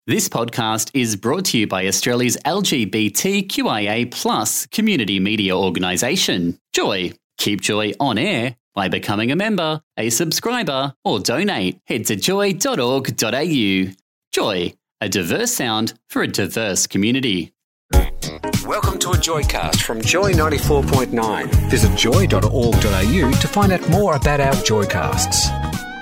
This podcast is brought to you by Australia's LGBTQIA+ community media organisation, Joy. Keep Joy on air by becoming a member, a subscriber, or donate. Head to joy.org.au. Joy, a diverse sound for a diverse community. Welcome to a Joycast from Joy 94.9. Visit joy.org.au to find out more about our Joycasts.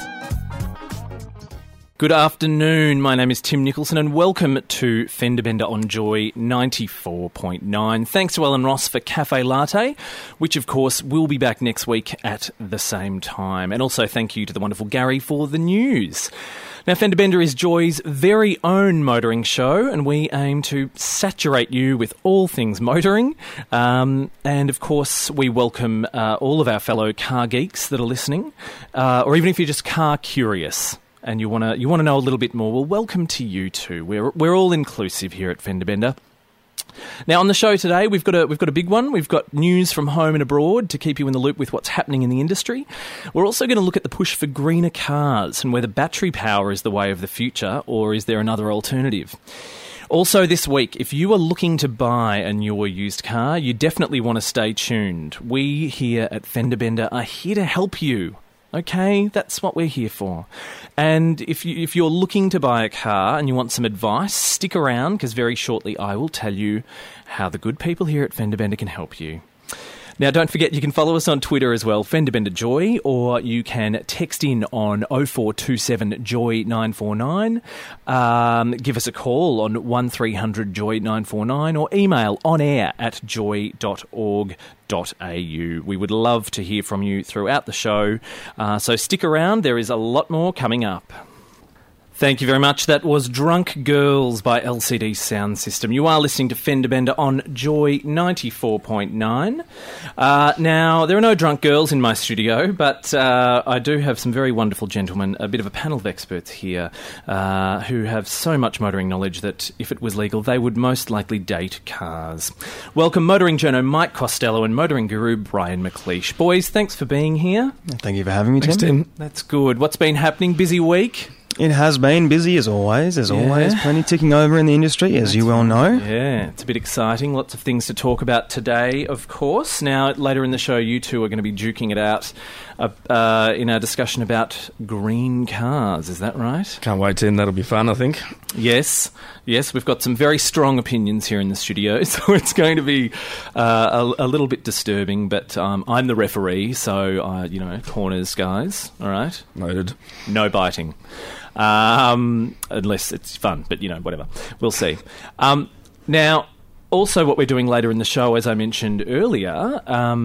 Good afternoon, my name is Tim Nicholson and welcome to Fender Bender on Joy 94.9. Thanks to Ellen Ross for Cafe Latte, which of course will be back next week at the same time. And also thank you to the wonderful Gary for the news. Now, Fender Bender is Joy's very own motoring show, and we aim to saturate you with all things motoring. And, of course, we welcome all of our fellow car geeks that are listening, or even if you're just car curious and you want to know a little bit more, well, welcome to you too. We're all inclusive here at Fender Bender. Now, on the show today, we've got a big one. We've got news from home and abroad to keep you in the loop with what's happening in the industry. We're also going to look at the push for greener cars and whether battery power is the way of the future or is there another alternative. Also this week, if you are looking to buy a new or used car, you definitely want to stay tuned. We here at Fender Bender are here to help you. Okay, that's what we're here for. And if you're looking to buy a car and you want some advice, stick around because very shortly I will tell you how the good people here at Fender Bender can help you. Now, don't forget you can follow us on Twitter as well, Fender Bender Joy, or you can text in on 0427 Joy 949. Give us a call on 1300 Joy 949 or email onair@joy.org.au. We would love to hear from you throughout the show, so stick around. There is a lot more coming up. Thank you very much. That was Drunk Girls by LCD Sound System. You are listening to Fender Bender on Joy 94.9. Now, there are no drunk girls in my studio, but I do have some very wonderful gentlemen, a bit of a panel of experts here, who have so much motoring knowledge that if it was legal, they would most likely date cars. Welcome motoring journo Mike Costello and motoring guru Brian McLeish. Boys, thanks for being here. Thank you for having me, Tim. Thanks, Tim. That's good. What's been happening? Busy week? It has been busy as always. There's always plenty ticking over in the industry, as you well know. Yeah, it's a bit exciting. Lots of things to talk about today, of course. Now, later in the show, you two are going to be duking it out in our discussion about green cars. Is that right? Can't wait, Tim. That'll be fun, I think. Yes, we've got some very strong opinions here in the studio, so it's going to be a little bit disturbing, but I'm the referee, so, corners, guys, all right? Noted. No biting. Unless it's fun, but, whatever. We'll see. Now, also what we're doing later in the show, as I mentioned earlier,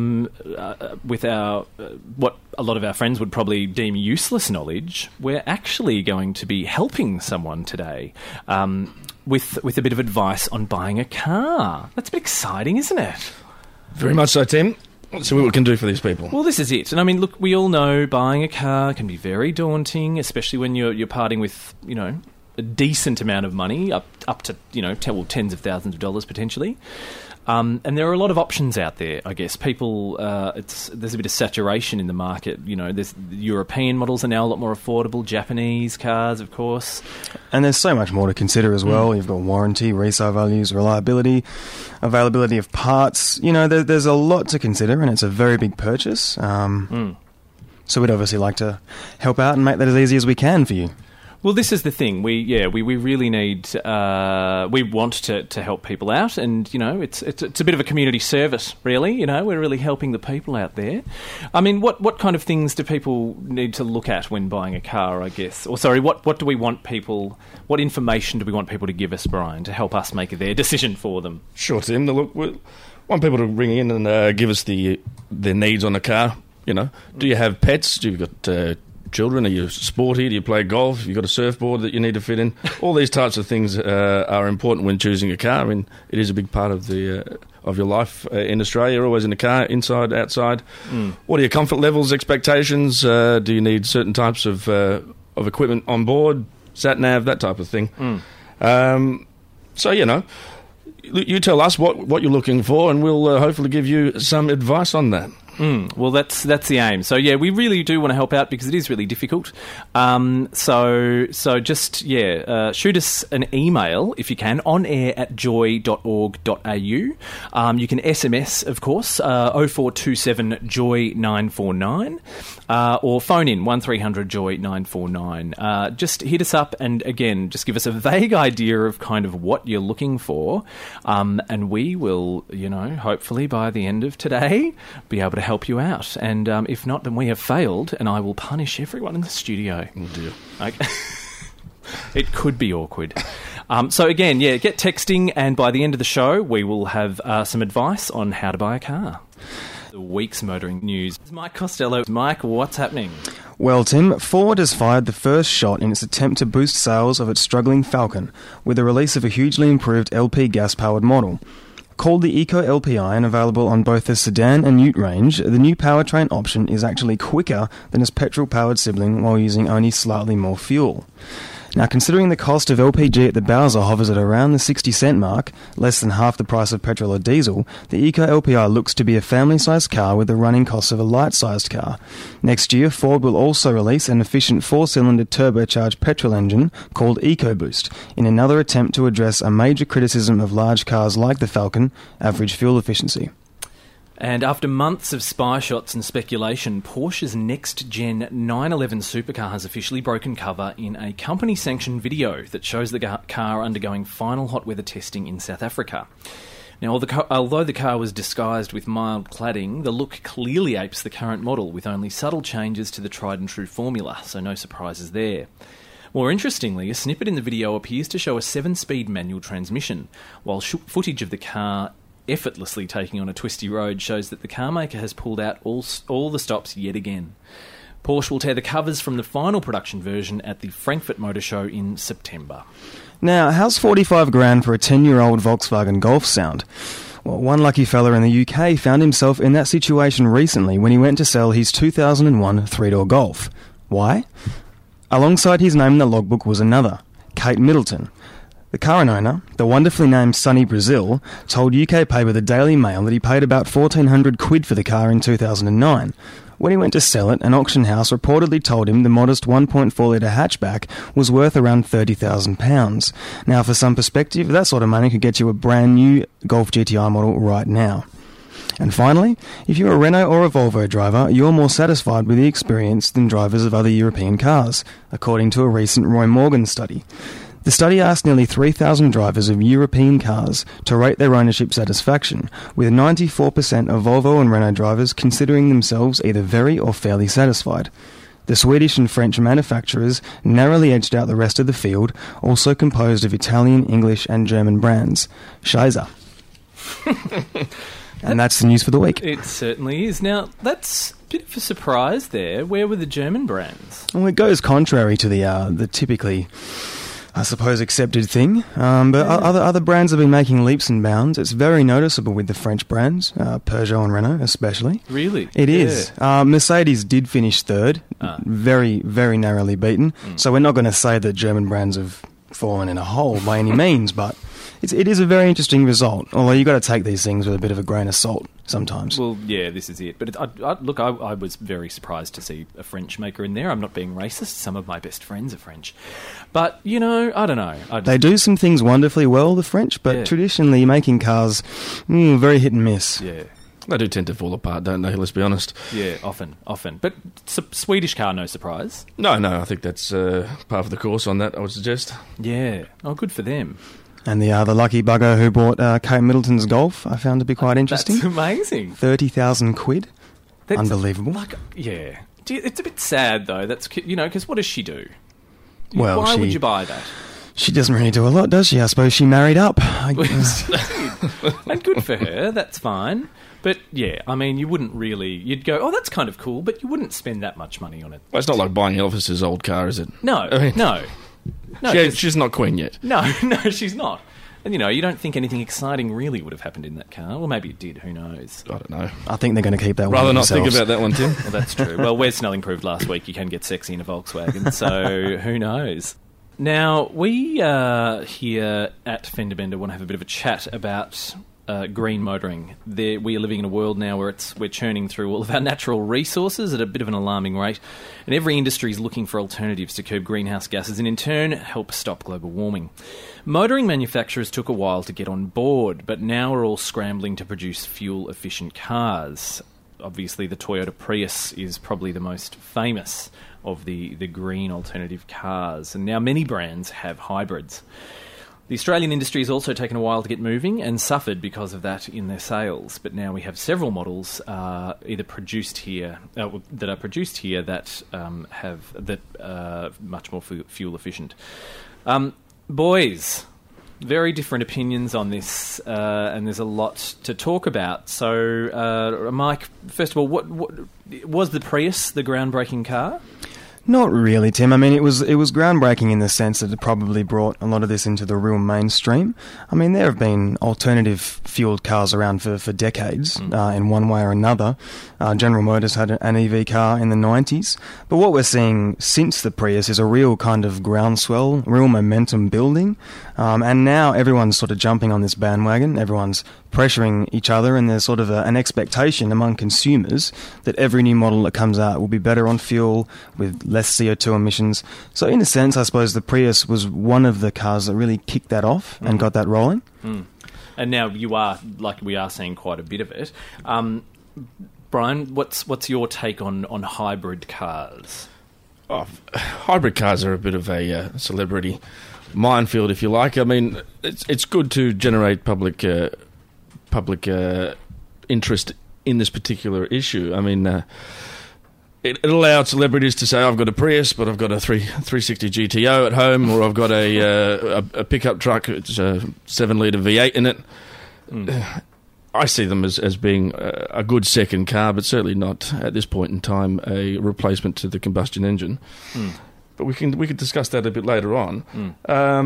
with our what a lot of our friends would probably deem useless knowledge, we're actually going to be helping someone today with a bit of advice on buying a car. That's a bit exciting, isn't it? Very much so, Tim. Let's see what we can do for these people. Well, this is it. And I mean, look, we all know buying a car can be very daunting, especially when you're parting with, a decent amount of money, up to, tens of thousands of dollars potentially. And there are a lot of options out there, I guess. People, there's a bit of saturation in the market. There's European models are now a lot more affordable, Japanese cars, of course. And there's so much more to consider as well. You've got warranty, resale values, reliability, availability of parts. There's a lot to consider, and it's a very big purchase. So we'd obviously like to help out and make that as easy as we can for you. Well, this is the thing. We really need. We want to help people out, and it's a bit of a community service, really. We're really helping the people out there. I mean, what kind of things do people need to look at when buying a car? I guess, or sorry, what do we want people? What information do we want people to give us, Brian, to help us make their decision for them? Sure, Tim. Look, we want people to ring in and give us their needs on the car. Do you have pets? Do you got children? Are you sporty? Do you play golf? Have you got a surfboard that you need to fit in? All these types of things are important when choosing a car. I mean, it is a big part of of your life in Australia. You're always in the car, inside, outside. What are your comfort levels, expectations? Do you need certain types of equipment on board? Sat nav, that type of thing. So, you tell us what you're looking for, and we'll hopefully give you some advice on that. Well, that's the aim. So yeah, we really do want to help out because it is really difficult. So just shoot us an email if you can, onair@joy.org.au. You can SMS, of course, 0427 Joy 949, or phone in 1300 Joy 949. Just hit us up and again, just give us a vague idea of kind of what you're looking for, and we will, hopefully by the end of today, be able to help you out. And if not, then we have failed, and I will punish everyone in the studio. Oh dear. Okay. It could be awkward. So again, get texting, and by the end of the show, we will have some advice on how to buy a car. The week's motoring news. Mike Costello. Mike, what's happening? Well, Tim, Ford has fired the first shot in its attempt to boost sales of its struggling Falcon with the release of a hugely improved LP gas-powered model. Called the Eco LPI and available on both the sedan and ute range, the new powertrain option is actually quicker than its petrol-powered sibling while using only slightly more fuel. Now, considering the cost of LPG at the Bowser hovers at around the 60-cent mark, less than half the price of petrol or diesel, the Eco LPI looks to be a family-sized car with the running costs of a light-sized car. Next year, Ford will also release an efficient 4-cylinder turbocharged petrol engine called EcoBoost, in another attempt to address a major criticism of large cars like the Falcon, average fuel efficiency. And after months of spy shots and speculation, Porsche's next-gen 911 supercar has officially broken cover in a company-sanctioned video that shows the car undergoing final hot weather testing in South Africa. Now, although the car was disguised with mild cladding, the look clearly apes the current model, with only subtle changes to the tried-and-true formula, so no surprises there. More interestingly, a snippet in the video appears to show a 7-speed manual transmission, while footage of the car effortlessly taking on a twisty road shows that the carmaker has pulled out all the stops yet again. Porsche will tear the covers from the final production version at the Frankfurt Motor Show in September. Now, how's 45 grand for a 10-year-old Volkswagen Golf sound? Well, one lucky fella in the UK found himself in that situation recently when he went to sell his 2001 three-door Golf. Why? Alongside his name in the logbook was another, Kate Middleton. The car owner, the wonderfully named Sonny Brazil, told UK paper The Daily Mail that he paid about £1,400 for the car in 2009. When he went to sell it, an auction house reportedly told him the modest 1.4-litre hatchback was worth around £30,000. Now, for some perspective, that sort of money could get you a brand new Golf GTI model right now. And finally, if you're a Renault or a Volvo driver, you're more satisfied with the experience than drivers of other European cars, according to a recent Roy Morgan study. The study asked nearly 3,000 drivers of European cars to rate their ownership satisfaction, with 94% of Volvo and Renault drivers considering themselves either very or fairly satisfied. The Swedish and French manufacturers narrowly edged out the rest of the field, also composed of Italian, English and German brands. Scheiße. And that's the news for the week. It certainly is. Now, that's a bit of a surprise there. Where were the German brands? Well, it goes contrary to the typically, I suppose, accepted thing. But other brands have been making leaps and bounds. It's very noticeable with the French brands, Peugeot and Renault especially. Really? It is. Mercedes did finish third, very, very narrowly beaten. So we're not going to say that German brands have fallen in a hole by any means, but it is a very interesting result, although you've got to take these things with a bit of a grain of salt sometimes. Well, yeah, this is it. But I was very surprised to see a French maker in there. I'm not being racist. Some of my best friends are French. But, I don't know. They do some things wonderfully well, the French, but traditionally making cars, very hit and miss. Yeah. They do tend to fall apart, don't they? Let's be honest. Yeah, often. But Swedish car, no surprise. No, I think that's part of the course on that, I would suggest. Yeah. Oh, good for them. And the lucky bugger who bought Kate Middleton's Golf, I found to be quite interesting. That's amazing. 30,000 quid. That's unbelievable. Yeah. It's a bit sad, though. That's, because what does she do? Well, why would you buy that? She doesn't really do a lot, does she? I suppose she married up. And good for her. That's fine. But, yeah, I mean, you wouldn't really... You'd go, oh, that's kind of cool, but you wouldn't spend that much money on it. Well, it's not like buying Elvis's old car, is it? No. She's not queen yet. No, she's not. And, you don't think anything exciting really would have happened in that car. Well, maybe it did. Who knows? I don't know. I think they're going to keep that one Rather not themselves. think about that one, Tim. Well, that's true. Well, Wes Snelling proved last week you can get sexy in a Volkswagen, so who knows? Now, we here at Fender Bender want to have a bit of a chat about green motoring. We are living in a world now where we're churning through all of our natural resources at a bit of an alarming rate, and every industry is looking for alternatives to curb greenhouse gases and in turn help stop global warming. Motoring manufacturers took a while to get on board, but now we're all scrambling to produce fuel-efficient cars. Obviously, the Toyota Prius is probably the most famous of the green alternative cars, and now many brands have hybrids. The Australian industry has also taken a while to get moving and suffered because of that in their sales. But now we have several models either produced here that are produced here that have much more fuel efficient. Boys, very different opinions on this, and there's a lot to talk about. So, Mike, first of all, what was the Prius the groundbreaking car? Not really, Tim. I mean, it was groundbreaking in the sense that it probably brought a lot of this into the real mainstream. I mean, there have been alternative fueled cars around for decades in one way or another. General Motors had an EV car in the 90s. But what we're seeing since the Prius is a real kind of groundswell, real momentum building. And now everyone's sort of jumping on this bandwagon. Everyone's pressuring each other, and there's sort of an expectation among consumers that every new model that comes out will be better on fuel with less CO2 emissions. So in a sense, I suppose the Prius was one of the cars that really kicked that off and got that rolling. And now we are seeing quite a bit of it. Brian, what's your take on hybrid cars? Hybrid cars are a bit of a celebrity minefield, if you like. I mean, it's good to generate public interest in this particular issue. I mean, it allowed celebrities to say, I've got a Prius, but I've got a 360 GTO at home, or I've got a pickup truck, it's a 7-litre V8 in it. I see them as being a good second car, but certainly not, at this point in time, a replacement to the combustion engine. But we could discuss that a bit later on.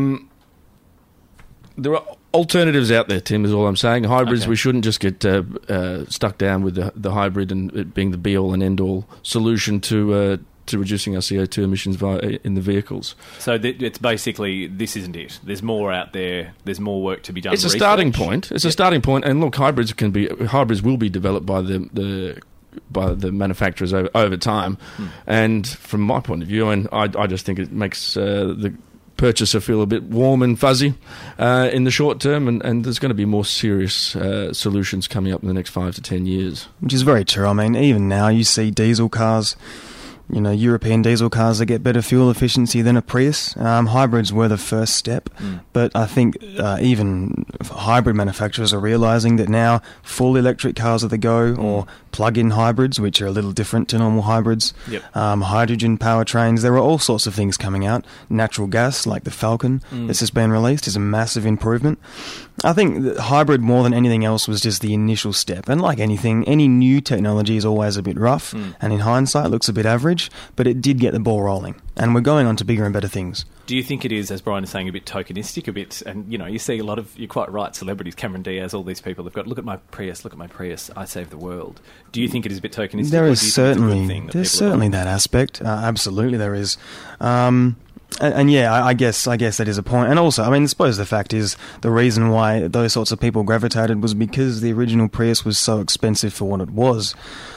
There are alternatives out there, Tim, is all I'm saying. Hybrids, we shouldn't just get stuck down with the hybrid and it being the be-all and end-all solution to reducing our CO2 emissions in the vehicles. So it's basically, this isn't it. There's more out there. There's more work to be done. It's a starting point. It's a starting point. And look, hybrids will be developed by the manufacturers over time. And from my point of view, and I just think it makes the purchaser feel a bit warm and fuzzy in the short term, and there's going to be more serious solutions coming up in the next 5 to 10 years. Which is very true. I mean, even now you see diesel cars, European diesel cars that get better fuel efficiency than a Prius. Hybrids were the first step, but I think even hybrid manufacturers are realising that now full electric cars are the go, or plug-in hybrids, which are a little different to normal hybrids. Hydrogen powertrains, there are all sorts of things coming out. Natural gas, like the Falcon that's just been released, is a massive improvement. I think that hybrid, more than anything else, was just the initial step. And like anything, any new technology is always a bit rough, and in hindsight looks a bit average, but it did get the ball rolling. And we're going on to bigger and better things. Do you think it is, as Brian is saying, a bit tokenistic, and you see a lot of, you're quite right, celebrities, Cameron Diaz, all these people, they've got, look at my Prius, I save the world. Do you think it is a bit tokenistic? There is certainly that aspect. Absolutely there is. And yeah, I guess that is a point. And also, I mean, I suppose the fact is the reason why those sorts of people gravitated was because the original Prius was so expensive for what it was.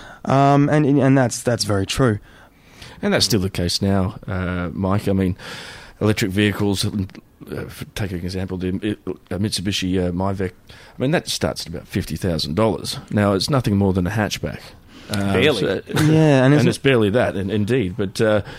And that's very true. And that's still the case now, Mike. I mean, electric vehicles, take an example, the Mitsubishi Myvec, I mean, that starts at about $50,000. Now, it's nothing more than a hatchback. Barely. And it's barely that, indeed. But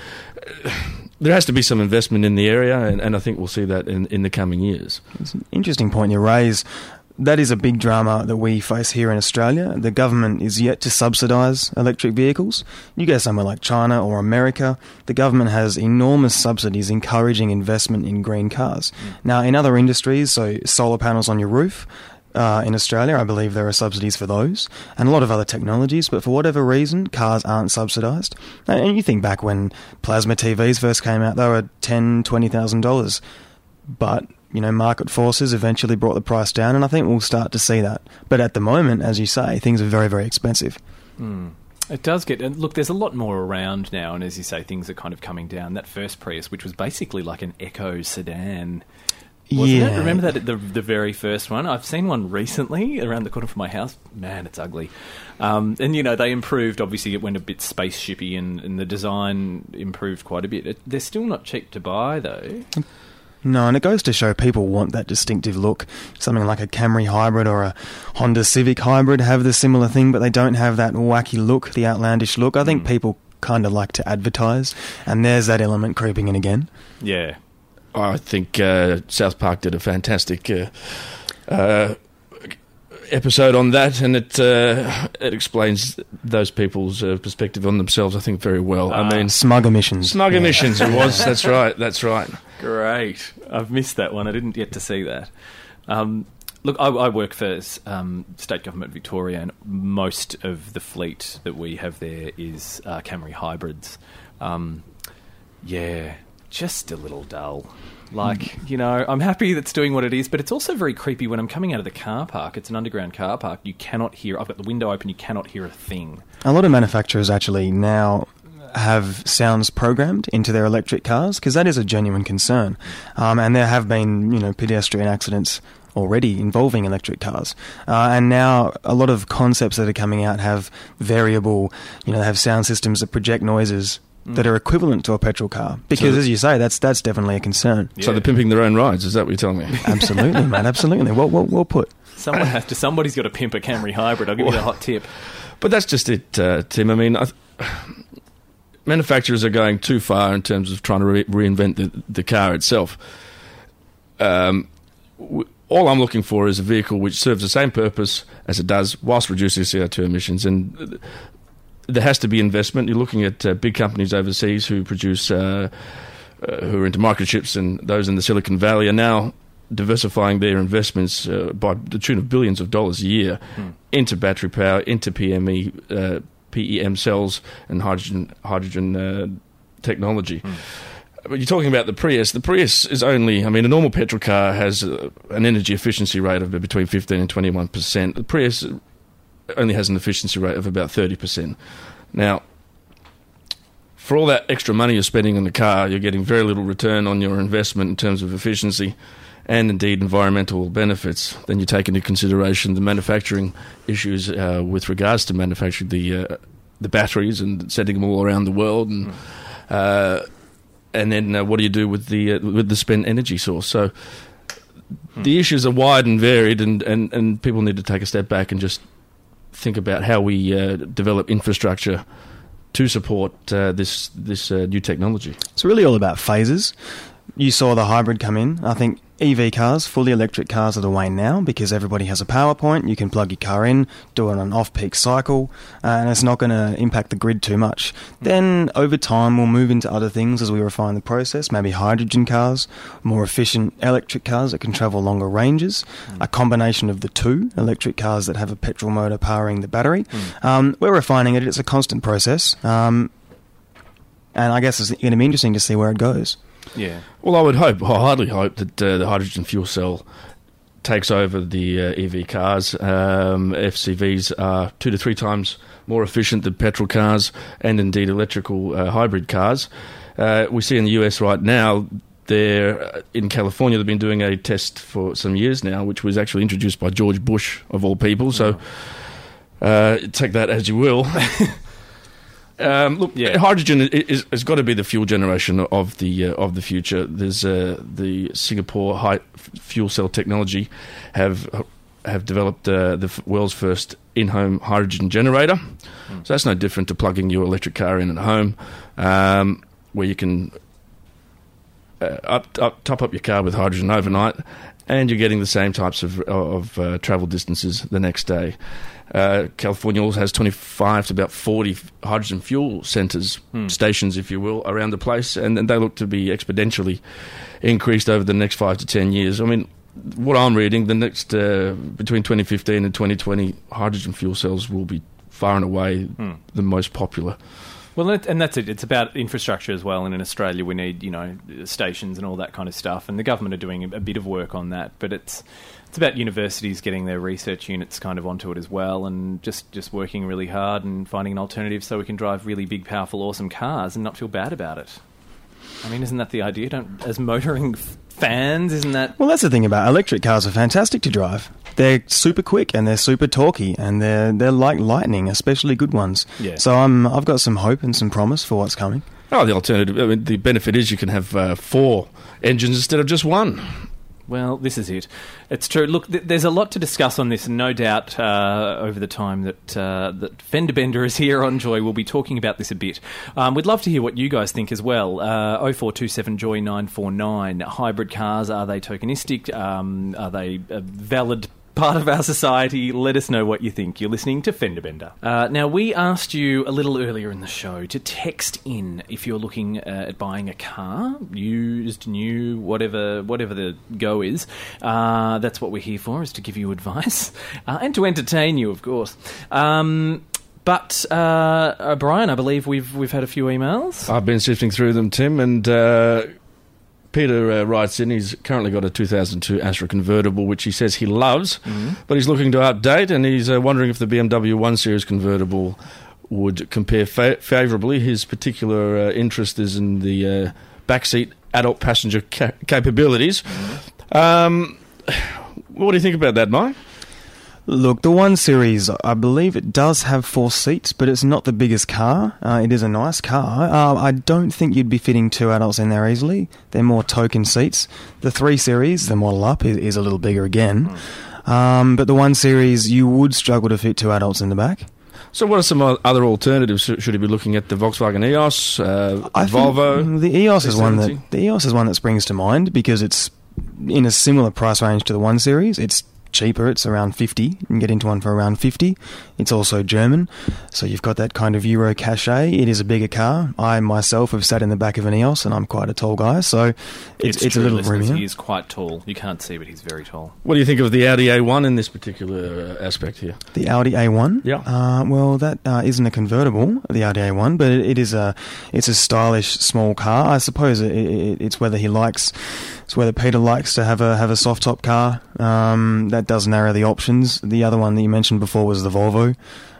there has to be some investment in the area, and I think we'll see that in the coming years. It's an interesting point you raise. That is a big drama that we face here in Australia. The government is yet to subsidise electric vehicles. You go somewhere like China or America, the government has enormous subsidies encouraging investment in green cars. Now, in other industries, so solar panels on your roof, in Australia, I believe there are subsidies for those, and a lot of other technologies, but for whatever reason, cars aren't subsidised. And you think back when plasma TVs first came out, they were $10,000, $20,000. But market forces eventually brought the price down, and I think we'll start to see that. But at the moment, as you say, things are very, very expensive. It does get... And look, there's a lot more around now, and as you say, things are kind of coming down. That first Prius, which was basically like an Echo sedan... wasn't Yeah. it? Remember that, the very first one? I've seen one recently around the corner from my house. Man, it's ugly. And, they improved. Obviously, it went a bit spaceshipy and the design improved quite a bit. They're still not cheap to buy, though. No, and it goes to show people want that distinctive look. Something like a Camry Hybrid or a Honda Civic Hybrid have the similar thing, but they don't have that wacky look, the outlandish look. I think people kind of like to advertise, and there's that element creeping in again. Yeah. I think South Park did a fantastic episode on that, and it explains those people's perspective on themselves, I think, very well. I mean, Smug emissions. Smug emissions, it was. That's right. Great. I've missed that one. I didn't get to see that. Look, I work for State Government Victoria, and most of the fleet that we have there is Camry hybrids. Just a little dull. I'm happy that's doing what it is, but it's also very creepy when I'm coming out of the car park. It's an underground car park. You cannot hear... I've got the window open. You cannot hear a thing. A lot of manufacturers actually now have sounds programmed into their electric cars, because that is a genuine concern. And there have been, pedestrian accidents already involving electric cars. And now a lot of concepts that are coming out have variable, they have sound systems that project noises that are equivalent to a petrol car. Because, as you say, that's definitely a concern. Yeah. So they're pimping their own rides, is that what you're telling me? Absolutely, mate, absolutely. Well put. Somebody's got to pimp a Camry hybrid. I'll give you the hot tip. But that's just it, Tim. I mean, manufacturers are going too far in terms of trying to reinvent the car itself. All I'm looking for is a vehicle which serves the same purpose as it does whilst reducing CO2 emissions. And there has to be investment. You're looking at big companies overseas who produce, who are into microchips, and those in the Silicon Valley are now diversifying their investments by the tune of billions of dollars a year into battery power, into PEM cells, and hydrogen technology. But you're talking about the Prius. The Prius is only... a normal petrol car has an energy efficiency rate of between 15 and 21%. The Prius only has an efficiency rate of about 30%. Now, for all that extra money you're spending on the car, you're getting very little return on your investment in terms of efficiency and indeed environmental benefits. Then you take into consideration the manufacturing issues with regards to manufacturing the batteries and sending them all around the world, and then what do you do with the spent energy source? So the issues are wide and varied, and people need to take a step back and just think about how we develop infrastructure to support this new technology. It's really all about phases. You saw the hybrid come in. I think EV cars, fully electric cars, are the way now, because everybody has a power point. You can plug your car in, do it on an off-peak cycle, and it's not going to impact the grid too much. Then, over time, we'll move into other things as we refine the process, maybe hydrogen cars, more efficient electric cars that can travel longer ranges, a combination of the two, electric cars that have a petrol motor powering the battery. We're refining it. It's a constant process, and I guess it's going to be interesting to see where it goes. Yeah. Well, I hardly hope that the hydrogen fuel cell takes over the EV cars. FCVs are 2 to 3 times more efficient than petrol cars, and indeed electrical hybrid cars. We see in the US right now, in California, they've been doing a test for some years now, which was actually introduced by George Bush, of all people. So take that as you will. Hydrogen has got to be the fuel generation of the future. There's the Singapore high fuel cell technology have developed the world's first in-home hydrogen generator. So that's no different to plugging your electric car in at home, where you can top up your car with hydrogen overnight, and you're getting the same types of travel distances the next day. California also has 25 to about 40 hydrogen fuel centres, stations, if you will, around the place, and they look to be exponentially increased over the next 5 to 10 years. I mean, what I'm reading, the next between 2015 and 2020, hydrogen fuel cells will be far and away the most popular. Well, and that's it. It's about infrastructure as well. And in Australia, we need, stations and all that kind of stuff. And the government are doing a bit of work on that. But it's about universities getting their research units kind of onto it as well, and just working really hard and finding an alternative so we can drive really big, powerful, awesome cars and not feel bad about it. I mean, isn't that the idea? As motoring fans, isn't that... Well, that's the thing about electric cars are fantastic to drive. They're super quick and they're super torquey and they're like lightning, especially good ones. Yeah. So I've got some hope and some promise for what's coming. Oh, the alternative, I mean, the benefit is you can have 4 engines instead of just 1. Well, this is it. It's true. Look, there's a lot to discuss on this, and no doubt over the time that Fender Bender is here on Joy, we'll be talking about this a bit. We'd love to hear what you guys think as well. 0427 Joy 949. Hybrid cars, are they tokenistic? Are they a valid part of our society? Let us know what you think. You're listening to Fender Bender. Now, we asked you a little earlier in the show to text in if you're looking at buying a car, used, new, whatever the go is. That's what we're here for, is to give you advice and to entertain you, of course. But Brian, I believe we've had a few emails. I've been sifting through them, Tim, and Peter writes in, he's currently got a 2002 Astra convertible, which he says he loves, but he's looking to update, and he's wondering if the BMW 1 Series convertible would compare favourably. His particular interest is in the backseat adult passenger capabilities. What do you think about that, Mike? Look, the 1 Series, I believe it does have 4 seats, but it's not the biggest car. It is a nice car. I don't think you'd be fitting 2 adults in there easily. They're more token seats. The 3 Series, the model up, is a little bigger again. But the 1 Series, you would struggle to fit 2 adults in the back. So what are some other alternatives? Should he be looking at the Volkswagen EOS, Volvo? The EOS is one that springs to mind because it's in a similar price range to the 1 Series. It's cheaper. It's around 50. You can get into one for around 50. It's also German, so you've got that kind of Euro cachet. It is a bigger car. I myself have sat in the back of an EOS, and I'm quite a tall guy, so it's a little roomier. He is quite tall. You can't see, but he's very tall. What do you think of the Audi A1 in this particular aspect here? The Audi A1? Yeah. Well, that isn't a convertible, the Audi A1, but it's a stylish small car. I suppose it's whether he likes. It's whether Peter likes to have a soft top car. That does narrow the options. The other one that you mentioned before was the Volvo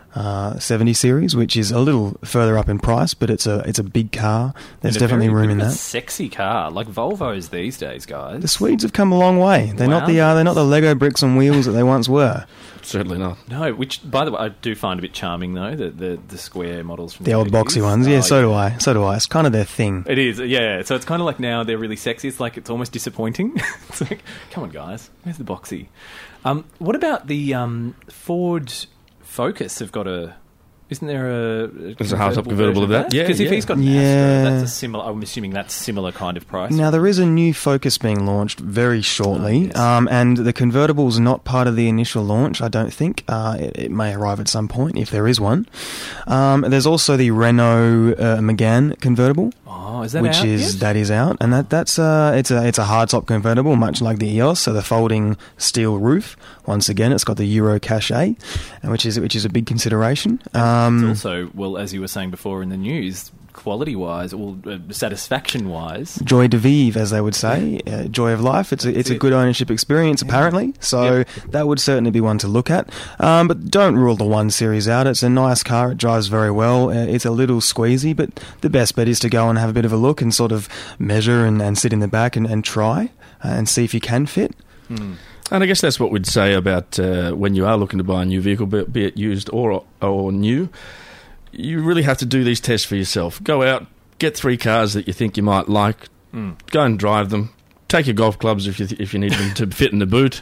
70 series, which is a little further up in price, but it's a big car. There's definitely room in that. Sexy car, like Volvos these days, guys. The Swedes have come a long way. They're not the Lego bricks on wheels that they once were. Certainly not. No, which, by the way, I do find a bit charming, though, the square models from the old boxy ones. Yeah, so do I. It's kind of their thing. It is, yeah. So it's kind of like now they're really sexy. It's like it's almost disappointing. It's like, come on, guys, where's the boxy? What about the Ford Focus? Have got a... Isn't there There's a hardtop convertible of that? Yeah, because if he's got an Astra, that's a similar... I'm assuming that's similar kind of price. Now, there is a new Focus being launched very shortly, and the convertible is not part of the initial launch, I don't think. It may arrive at some point, if there is one. There's also the Renault Megane convertible. Oh, is that out yet? That is out, and it's a hardtop convertible, much like the EOS, so the folding steel roof. Once again, it's got the Euro cachet, which is a big consideration. It's also, well, as you were saying before in the news, quality-wise, or satisfaction-wise, joy de vivre, as they would say, joy of life. It's a good ownership experience, apparently. So that would certainly be one to look at. But don't rule the 1 Series out. It's a nice car. It drives very well. It's a little squeezy, but the best bet is to go and have a bit of a look and sort of measure and sit in the back and try and see if you can fit. And I guess that's what we'd say about when you are looking to buy a new vehicle, be it used or new. You really have to do these tests for yourself. Go out, get 3 cars that you think you might like, go and drive them. Take your golf clubs if you need them to fit in the boot.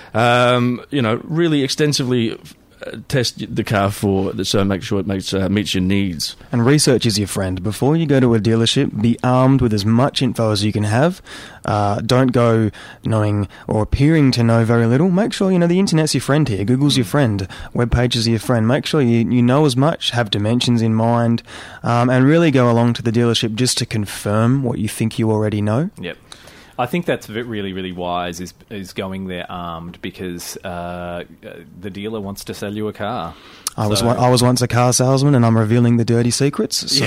Really extensively test the car so make sure it meets your needs. And research is your friend. Before you go to a dealership, be armed with as much info as you can have. Don't go knowing or appearing to know very little. Make sure the internet's your friend here. Google's your friend. Web pages are your friend. Make sure you know as much, have dimensions in mind, and really go along to the dealership just to confirm what you think you already know. Yep. I think that's really, really wise, is going there armed, because the dealer wants to sell you a car. I was once a car salesman, and I'm revealing the dirty secrets. So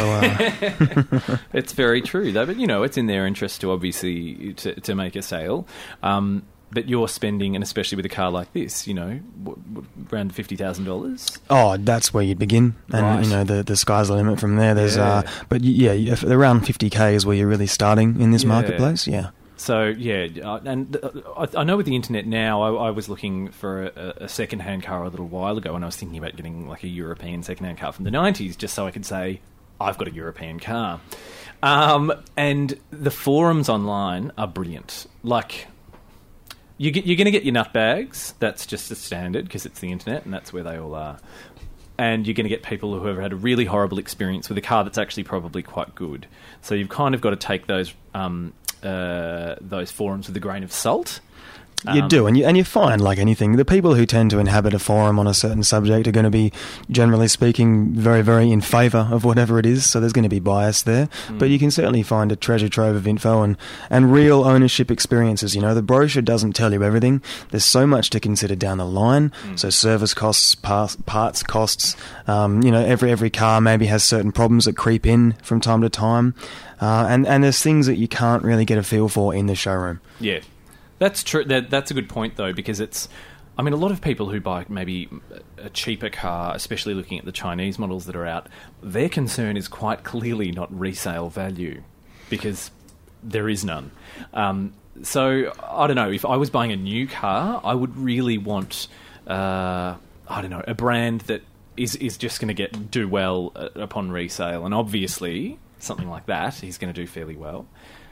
it's very true, though. But it's in their interest to obviously to make a sale. But you're spending, and especially with a car like this, around $50,000. Oh, that's where you'd begin, and Right. the sky's the limit from there. There's Yeah. around 50K is where you're really starting in this Yeah. marketplace. Yeah. So, and I know with the internet now, I was looking for a second-hand car a little while ago, and I was thinking about getting like a European second-hand car from the 90s, just so I could say, I've got a European car. And the forums online are brilliant. Like, you're going to get your nutbags. That's just the standard, because it's the internet, and that's where they all are. And you're going to get people who have had a really horrible experience with a car that's actually probably quite good. So you've kind of got to take those forums with a grain of salt. You do, and you find, like anything, the people who tend to inhabit a forum on a certain subject are going to be, generally speaking, very, very in favour of whatever it is, so there's going to be bias there. But you can certainly find a treasure trove of info and real ownership experiences. The brochure doesn't tell you everything. There's so much to consider down the line, so service costs, parts costs, every car maybe has certain problems that creep in from time to time, and there's things that you can't really get a feel for in the showroom. Yeah. That's true. That's a good point, though, because a lot of people who buy maybe a cheaper car, especially looking at the Chinese models that are out, their concern is quite clearly not resale value, because there is none. So, I don't know, if I was buying a new car, I would really want, a brand that is just going to do well upon resale, and obviously, something like that is going to do fairly well.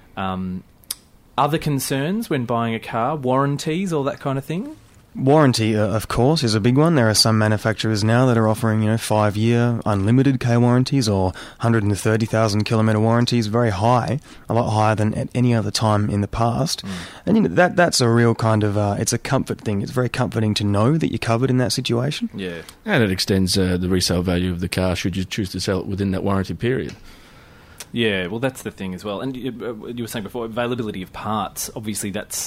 Other concerns when buying a car, warranties, all that kind of thing? Warranty, of course, is a big one. There are some manufacturers now that are offering, 5-year unlimited K warranties or 130,000 kilometre warranties, very high, a lot higher than at any other time in the past. And that's a real kind of, it's a comfort thing. It's very comforting to know that you're covered in that situation. Yeah. And it extends the resale value of the car should you choose to sell it within that warranty period. Yeah, well, that's the thing as well. And you were saying before, availability of parts. Obviously, that's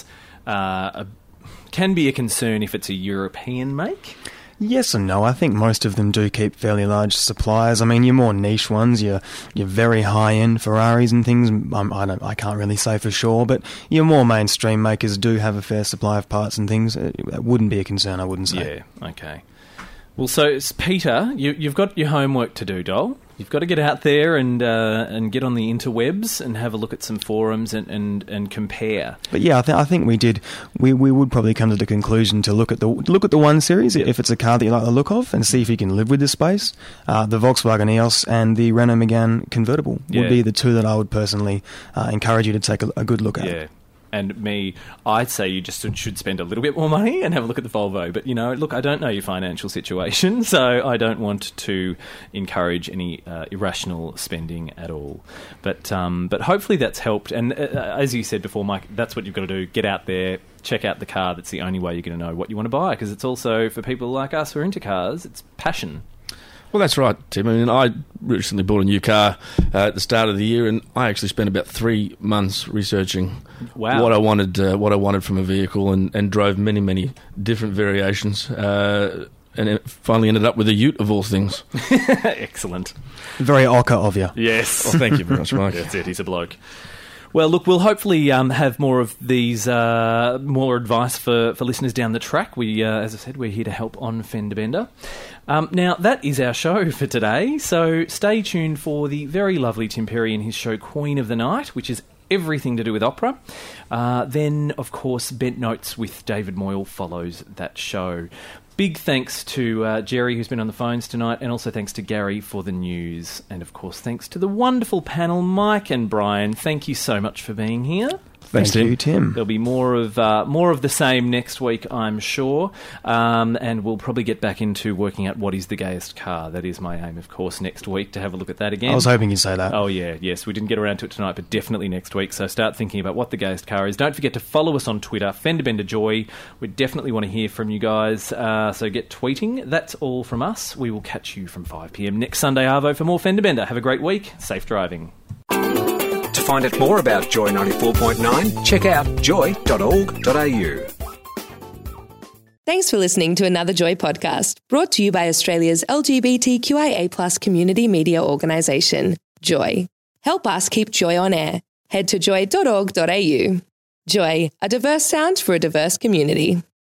can be a concern if it's a European make. Yes and no. I think most of them do keep fairly large suppliers. Your more niche ones, your very high-end Ferraris and things, I can't really say for sure, but your more mainstream makers do have a fair supply of parts and things. It wouldn't be a concern, I wouldn't say. Yeah, okay. Well, so, Peter, you've got your homework to do, doll. You've got to get out there and get on the interwebs and have a look at some forums and compare. But yeah, I think we did. We would probably come to the conclusion to look at the 1 Series if it's a car that you like the look of, and see if you can live with the space. The Volkswagen EOS and the Renault Megane convertible would be the two that I would personally encourage you to take a good look at. Yeah. And me, I'd say you just should spend a little bit more money and have a look at the Volvo. But, look, I don't know your financial situation, so I don't want to encourage any irrational spending at all. But hopefully that's helped. And as you said before, Mike, that's what you've got to do. Get out there, check out the car. That's the only way you're going to know what you want to buy, because it's also, for people like us who are into cars, it's passion. Well, that's right, Tim. I recently bought a new car at the start of the year, and I actually spent about 3 months researching what I wanted from a vehicle, and drove many, many different variations, and it finally ended up with a Ute of all things. Excellent. Very ochre of you. Yes. Well, thank you very much, Mike. That's it. He's a bloke. Well, look, we'll hopefully have more of these, more advice for listeners down the track. We, as I said, we're here to help on Fender Bender. Now, that is our show for today, so stay tuned for the very lovely Tim Perry and his show Queen of the Night, which is everything to do with opera. Then, of course, Bent Notes with David Moyle follows that show. Big thanks to Jerry, who's been on the phones tonight, and also thanks to Gary for the news. And, of course, thanks to the wonderful panel, Mike and Brian. Thank you so much for being here. Thank you, Tim. There'll be more of the same next week, I'm sure, and we'll probably get back into working out what is the gayest car. That is my aim, of course, next week, to have a look at that again. I was hoping you'd say that. Oh, yeah, yes. We didn't get around to it tonight, but definitely next week. So start thinking about what the gayest car is. Don't forget to follow us on Twitter, FenderBenderJoy. We definitely want to hear from you guys, so get tweeting. That's all from us. We will catch you from 5 p.m. next Sunday, Arvo, for more Fender Bender. Have a great week. Safe driving. To find out more about Joy 94.9, check out joy.org.au. Thanks for listening to another Joy podcast, brought to you by Australia's LGBTQIA+ community media organisation, Joy. Help us keep Joy on air. Head to joy.org.au. Joy, a diverse sound for a diverse community.